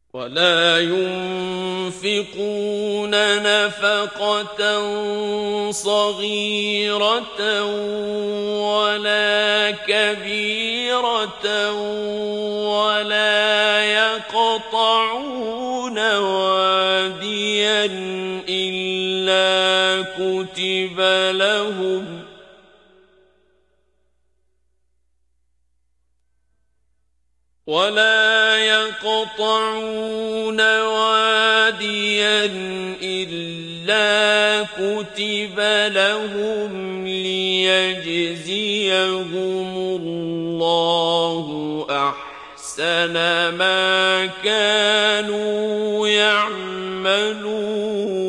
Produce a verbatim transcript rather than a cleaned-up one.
ولا ينفقون نفقة صغيرة ولا كبيرة ولا يقطعون واديا إلا كتب لهم ولا يقطعون واديا إلا كتب لهم ليجزيهم الله أحسن ما كانوا يعملون.